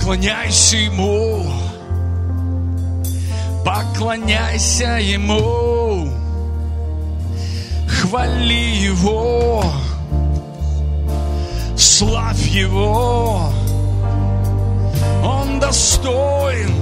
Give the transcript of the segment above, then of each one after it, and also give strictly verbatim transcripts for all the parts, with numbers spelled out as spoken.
Поклоняйся Ему, поклоняйся Ему, хвали Его, славь Его, Он достоин,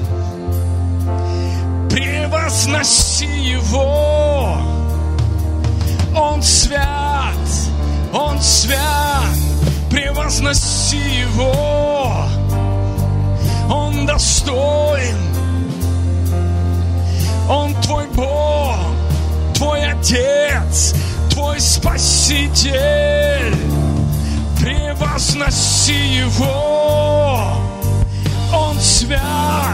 превозноси Его, Он свят, Он свят, превозноси Его, Он достоин, Он твой Бог, твой Отец, твой Спаситель, превозноси Его, Он свят,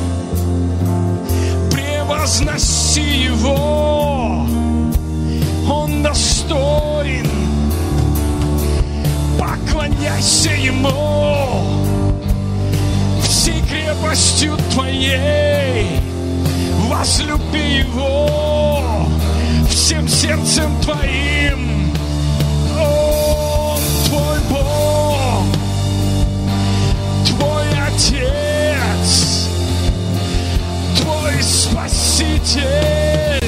превозноси Его, Он достоин, поклоняйся Ему всей крепостью твоей, возлюби Его всем сердцем твоим. Он твой Бог, твой Отец, твой Спаситель,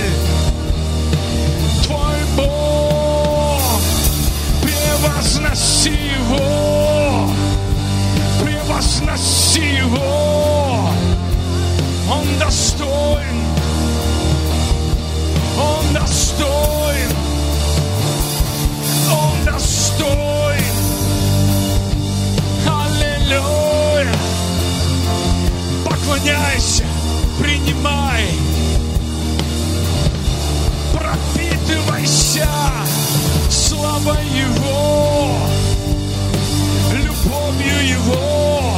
твой Бог, превозноси Его, превозноси Его, Он достоин, Он достоин, Он достоин, аллилуйя, поклоняйся, принимай, пропитывайся славой Его, любовью Его,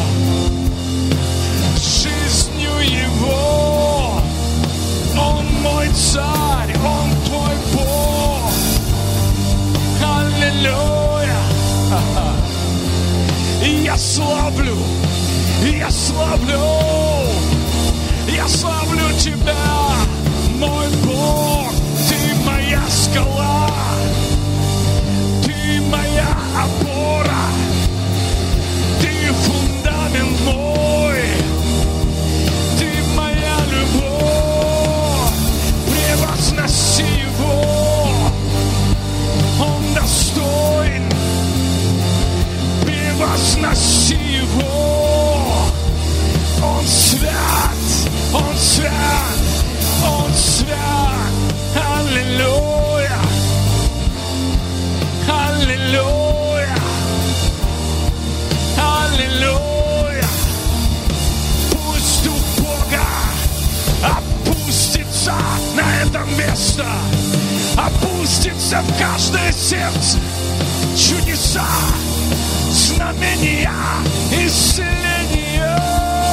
жизнью Его. Он мой царь, Он твой Бог. Аллилуйя. И я славлю, я славлю, я славлю Тебя, мой Бог. Ты моя скала, Ты моя опора, Ты фундамент мой, Ты моя любовь, превозноси Его, Он достоин, превозноси Его, Он свят, Он свят, Он свят, аллилуйя, аллилуйя, аллилуйя. Пусть Дух Бога опустится на это место, опустится в каждое сердце. Чудеса, знамения, исцеления.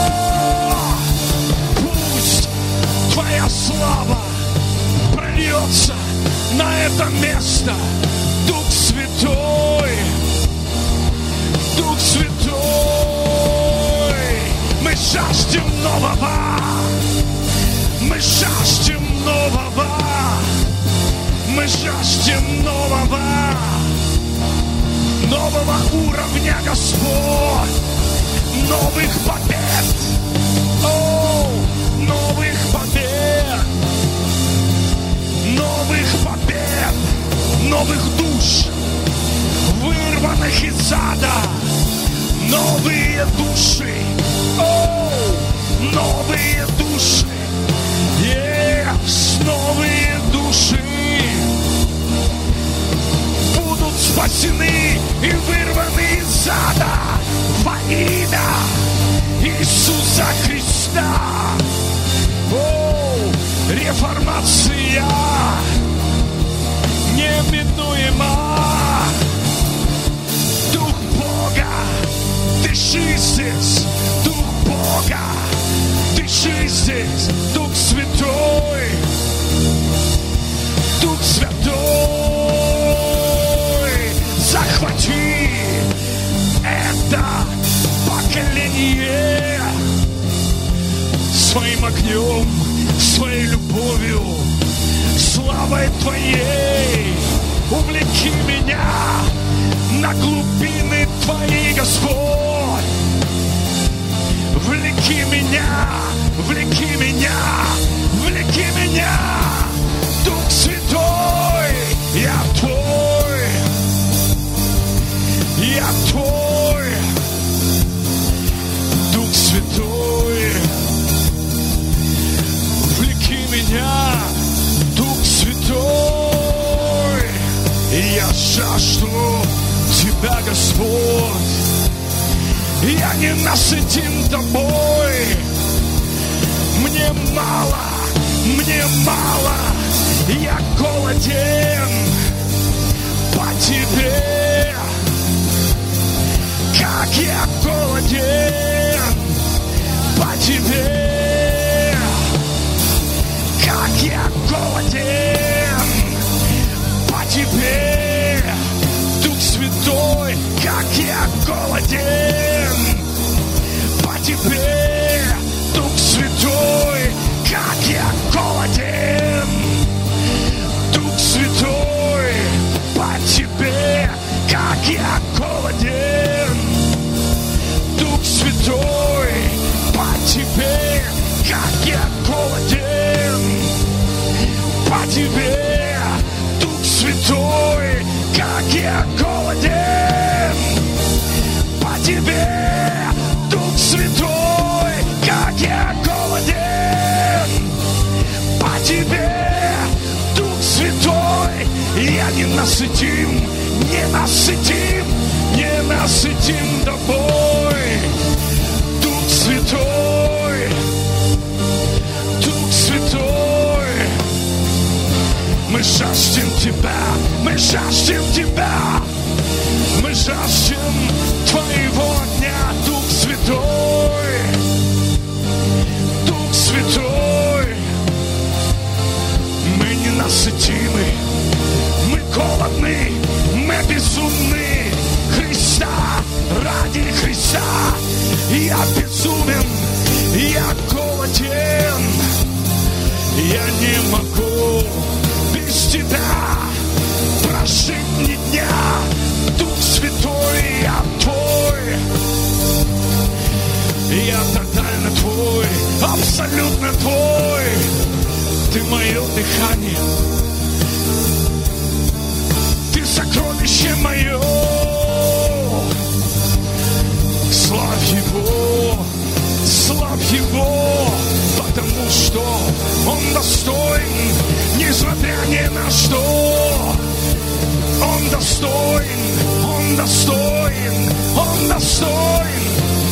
Пусть Твоя слава прольется на это место. Дух Святой, Дух Святой, мы жаждем нового, мы жаждем нового, мы жаждем нового, нового уровня, Господь, новых побед, о, новых побед, новых побед, новых душ, вырванных из ада, новые души, о, новые души, yes, новые души будут спасены и вырваны из ада во имя Иисуса Христа. О, реформация неминуема. Дух Бога, дыши здесь, Дух Бога, дыши здесь, Дух Святой, Дух Святой, захвати это поколение своим огнем, своей любовью, славой Твоей. Увлеки меня на глубины Твои, Господь. влеки меня, влеки меня, влеки меня, Дух Святой, я Твой, я Твой, Дух Святой, влеки меня, Дух Святой, я жажду Тебя, Господь, я не насытим Тобой, мне мало, мне мало, я голоден по Тебе, как я голоден по Тебе, как я голоден по Тебе, Дух Святой, как я голоден по Тебе, Дух Святой, как я голоден, Дух Святой, по Тебе, как я голоден, Дух Святой, по Тебе, как я голоден, по Тебе, Дух Святой, как я голоден, по Тебе, Дух Святой, как я голоден, по Тебе, Дух Святой, я не насытим, не насытим, не насытим Тобой, Дух Святой, Дух Святой, мы жаждем Тебя, мы жаждем Тебя, мы жаждем Твоего дня, Дух Святой, Дух Святой, мы ненасытимы, мы голодны, мы безумны, Христа, ради Христа, я безумен, я голоден, я не могу без Тебя прожить ни дня, Дух Святой, я Твой, я тотально Твой, абсолютно Твой, Ты мое дыхание, Ты сокровище мое, славь Его, славь Его, потому что Он достоин, несмотря ни на что. Он достоин, Он достоин, Он достоин,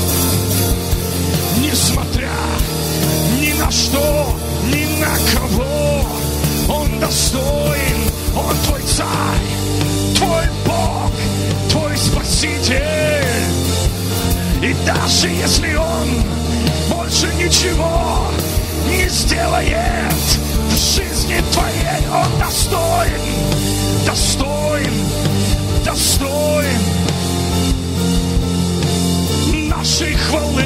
несмотря ни на что, ни на кого. Он достоин, Он Твой Царь, Твой Бог, Твой Спаситель. И даже если Он больше ничего не сделает в жизни Твоей, Он достоин, достоин, достоин нашей хвалы,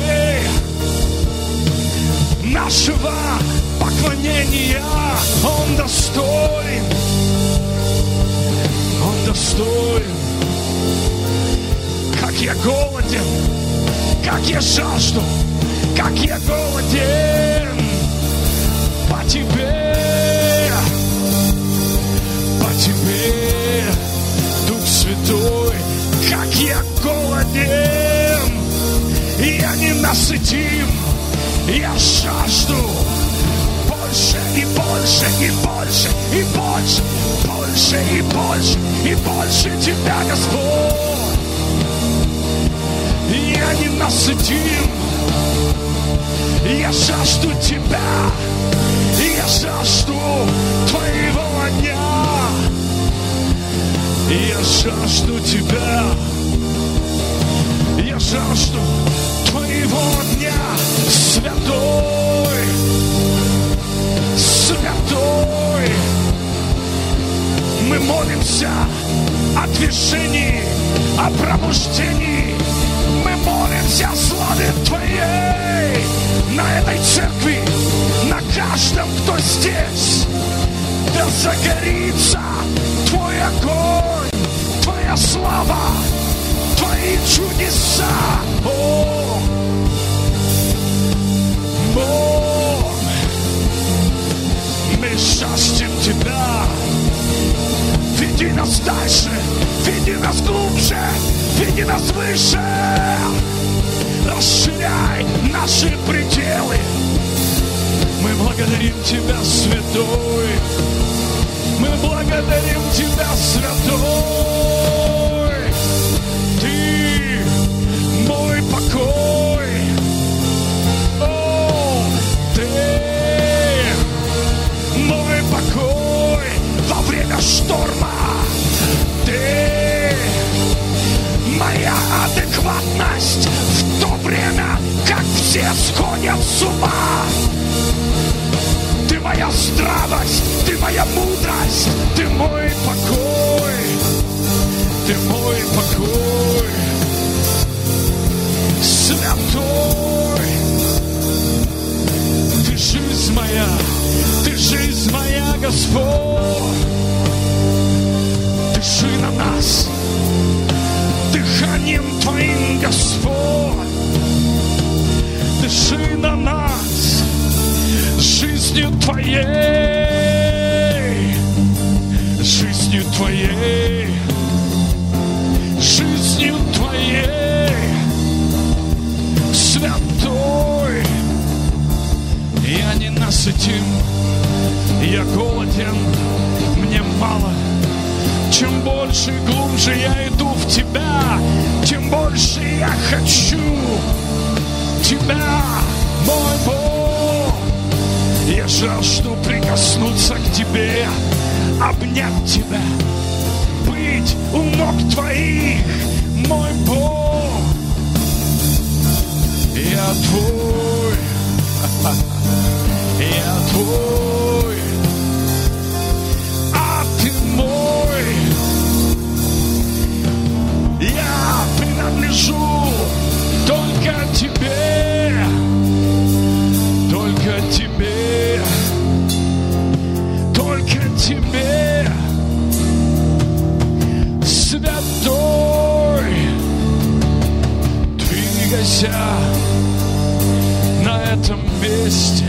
нашего поклонения. Он достоин, Он достоин. Как я голоден, как я жажду, как я голоден по Тебе, по Тебе, Дух Святой, как я голоден, я не насытим, я жажду больше и больше и больше и больше, больше и больше и больше Тебя, Господь. Я не насытим, я жажду Тебя, я жажду Твоего огня, я жажду Тебя, я жажду Твоего огня, Святой, Святой. Мы молимся о движении, о пробуждении. Мы молимся о славе Твоей на этой церкви, на каждом, кто здесь. Да загорится Твой огонь, Твоя слава, Твои чудеса. О, нас дальше, веди нас глубже, веди нас выше. Расширяй наши пределы. Мы благодарим Тебя, Святой. Мы благодарим Тебя, Святой. Ты мой покой. О, Ты мой покой во время шторма. Ты моя адекватность в то время, как все сходят с ума. Ты моя здравость, ты моя мудрость, ты мой покой, ты мой покой, Святой. Ты жизнь моя, ты жизнь моя, Господь. Дыши на нас дыханием Твоим, Господь. Дыши на нас жизнью Твоей, жизнью Твоей, жизнью Твоей, Святой. Я не насытим, я голоден, мне мало. Чем больше и глубже я иду в Тебя, тем больше я хочу Тебя, мой Бог. Я жажду прикоснуться к Тебе, обнять Тебя, быть у ног Твоих, мой Бог. Я Твой, я Твой, а Ты мой. Я принадлежу только Тебе, только Тебе, только Тебе, Святой. Двигайся на этом месте,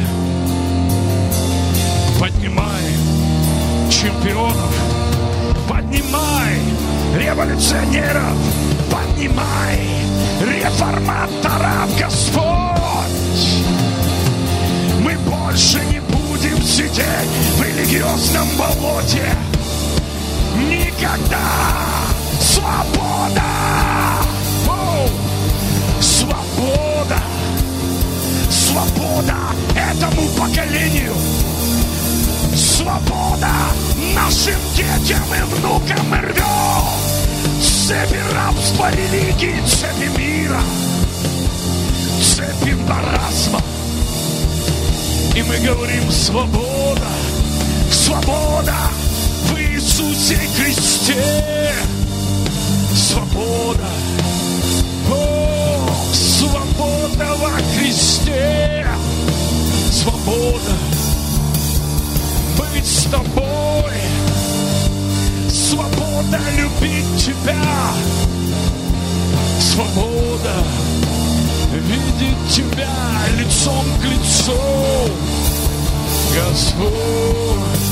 поднимай чемпионов, поднимай революционеров, поднимай реформаторов, Господь. Мы больше не будем сидеть в религиозном болоте. Никогда. Свобода! Оу! Свобода! Свобода этому поколению! Свобода нашим детям и внукам! Мы рвем цепи рабства, религии, цепи мира, цепи маразма. И мы говорим: свобода, свобода в Иисусе Христе, свобода, о, свобода во Христе, свобода быть с Тобой, свобода любить Тебя, свобода видеть Тебя лицом к лицу, Господь,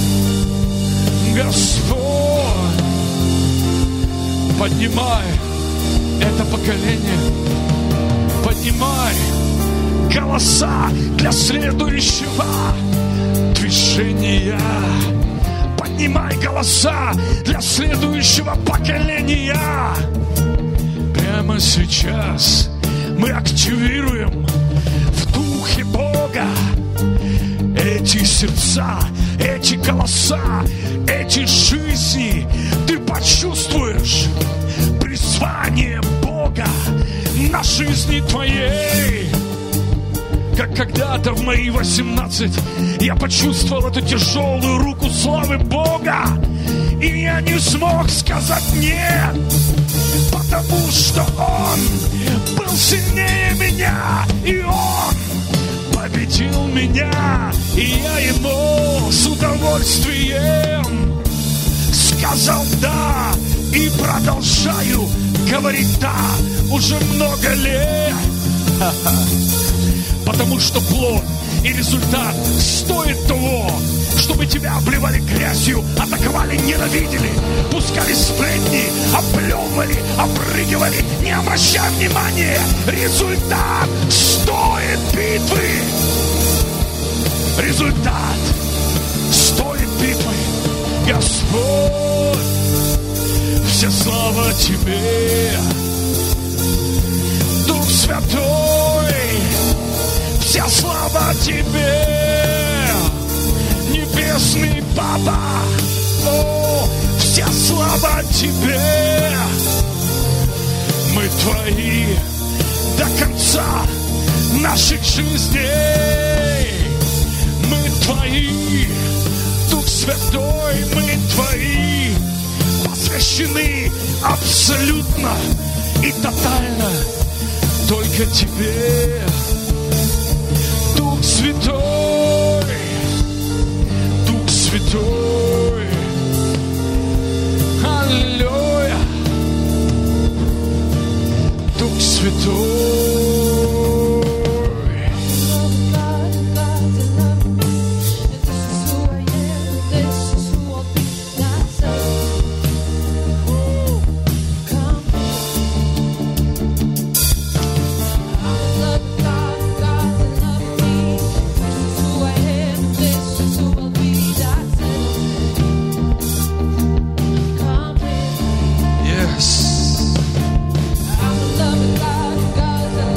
Господь. Поднимай это поколение, поднимай голоса для следующего движения, поднимай голоса для следующего поколения. Прямо сейчас мы активируем в Духе Бога эти сердца, эти голоса, эти жизни. Ты почувствуешь призвание Бога на жизни твоей. Как когда-то в мои восемнадцать я почувствовал эту тяжелую руку славы Бога, и я не смог сказать нет, потому что Он был сильнее меня, и Он победил меня, и я Ему с удовольствием сказал да, и продолжаю говорить да уже много лет. Потому что плод И результат стоит того, чтобы тебя обливали грязью, атаковали, ненавидели, пускали сплетни, оплевывали, опрыгивали, не обращай внимания. Результат стоит битвы. Результат стоит битвы. Господь, вся слава Тебе. Дух Святой, вся слава Тебе. Небесный Папа, о, вся слава Тебе. Мы Твои до конца наших жизней. Мы Твои, Дух Святой, мы Твои, посвящены абсолютно и тотально только Тебе. Дух Святой, Дух Святой, аллилуйя, Дух Святой. Yes.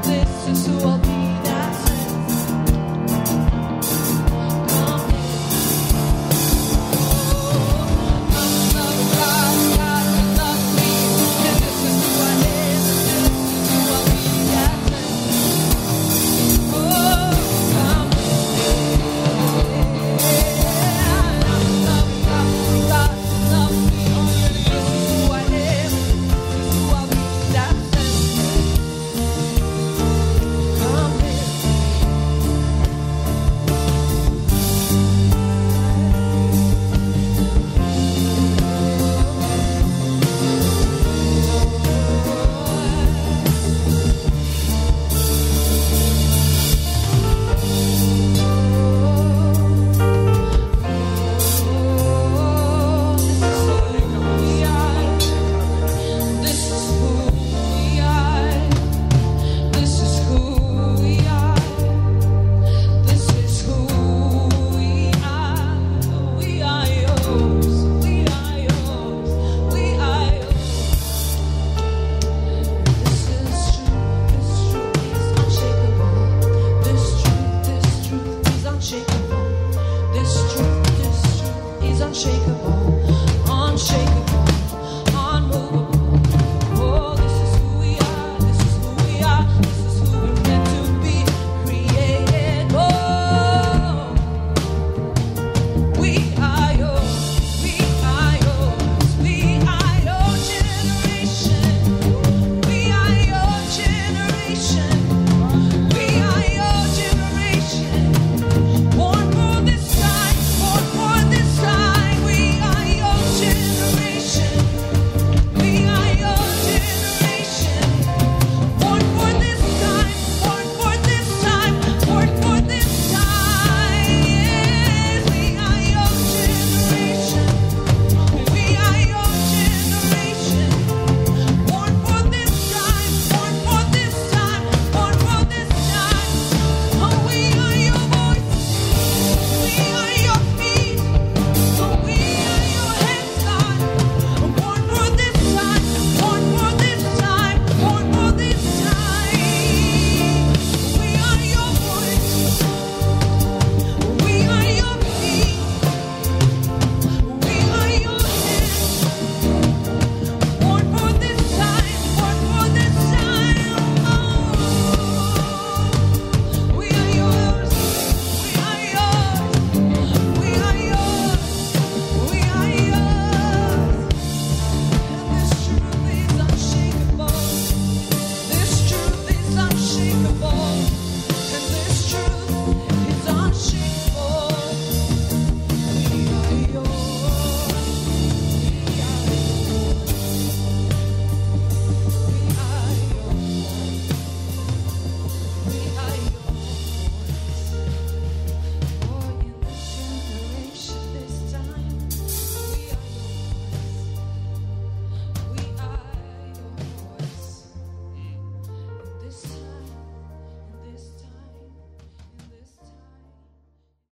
Unshakable.